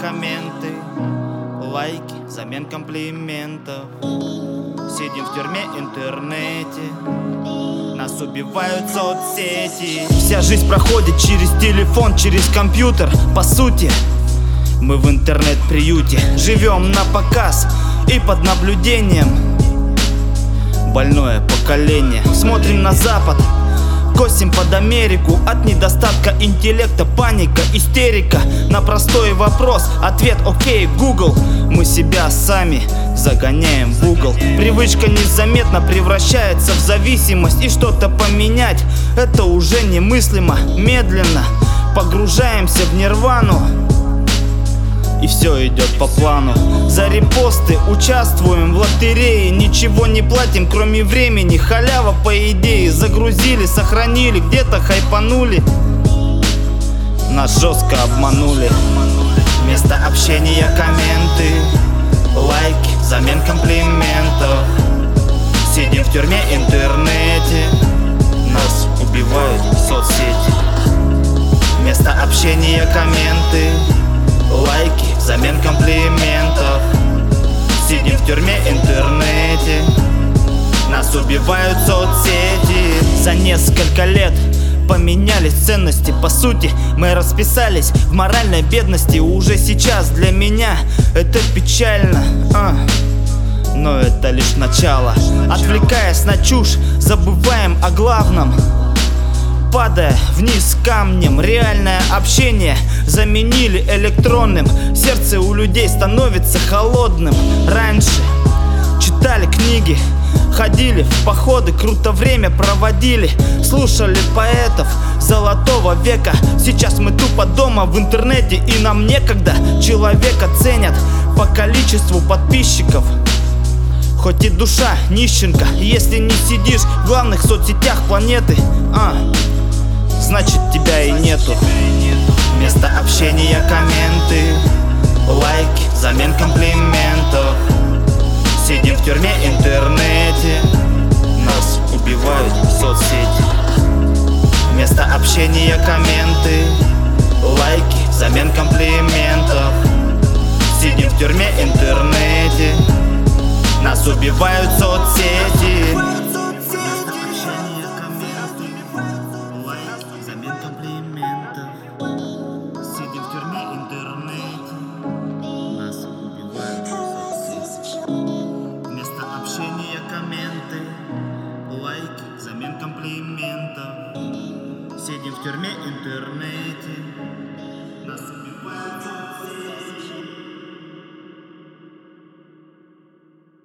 комменты, лайки взамен комплиментов. Сидим в тюрьме, интернете, нас убивают соцсети. Вся жизнь проходит через телефон, через компьютер. По сути, мы в интернет-приюте. Живем на показ и под наблюдением. Больное поколение. Смотрим на Запад, косим под Америку. От недостатка интеллекта паника, истерика. На простой вопрос ответ: окей, Google. Мы себя сами загоняем в угол. Привычка незаметно превращается в зависимость. И что-то поменять — это уже немыслимо. Медленно погружаемся в нирвану, и все идет по плану. За репосты участвуем в лотерее. Ничего не платим, кроме времени. Халява по идее. Загрузили, сохранили, где-то хайпанули. Нас жестко обманули. Вместо общения комменты, лайки взамен комплиментов. Сидим в тюрьме, интернете, нас убивают соцсети. Вместо общения комменты, лайки взамен комплиментов. Сидим в тюрьме, интернете, нас убивают соцсети. За несколько лет поменялись ценности. По сути, мы расписались в моральной бедности. Уже сейчас для меня это печально, но это лишь начало. Отвлекаясь на чушь, забываем о главном. Падая вниз камнем, реальное общение заменили электронным. Сердце у людей становится холодным. Раньше читали книги, ходили в походы, круто время проводили, слушали поэтов золотого века. Сейчас мы тупо дома в интернете, и нам некогда. Человека ценят по количеству подписчиков. Хоть и душа нищенка, если не сидишь в главных соцсетях планеты, значит тебя и нету. Вместо общения комменты, лайки взамен комплиментов. Сидим в тюрьме, интернете, нас убивают соцсети. Вместо общения комменты, лайки взамен комплиментов. Сидим в тюрьме, интернете, нас убивают соцсети. Сидим в тюрьме, интернете, нас убивают соцсети. Вместо общения комменты, лайки взамен комплиментов. Сидим в тюрьме, интернете,